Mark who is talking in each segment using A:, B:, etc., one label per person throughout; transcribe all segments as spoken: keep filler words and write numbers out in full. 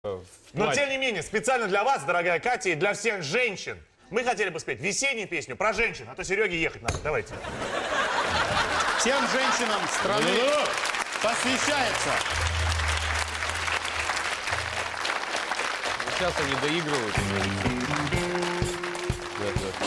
A: Но тем не менее, специально для вас, дорогая Катя, и для всех женщин, мы хотели бы спеть весеннюю песню про женщин, а то Сереге ехать надо. Давайте.
B: Всем женщинам страны посвящается.
C: Сейчас они доигрывают. Да, да.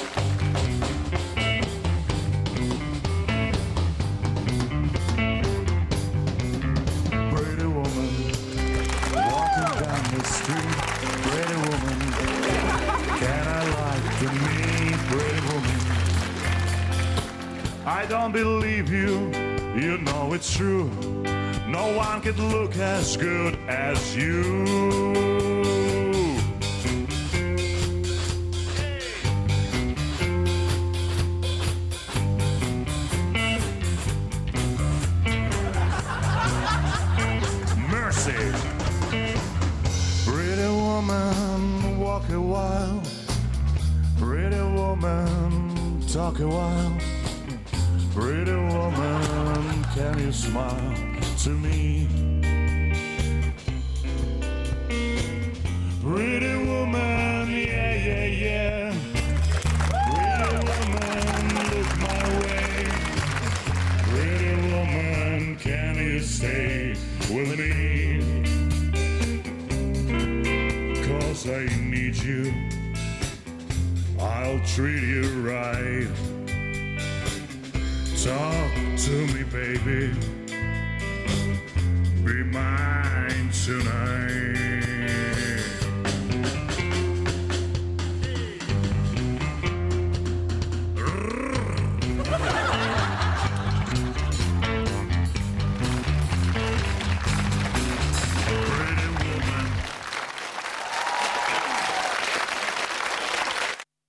D: I don't believe you, you know it's true. No one could look as good as you. Mercy. Pretty woman, walk a while. Pretty woman, talk a while. Pretty woman, can you smile to me? Pretty woman, yeah, yeah, yeah. Pretty woman, look my way. Pretty woman, can you stay with me? 'Cause I need you, I'll treat you right. Talk to me, baby. Be mine tonight.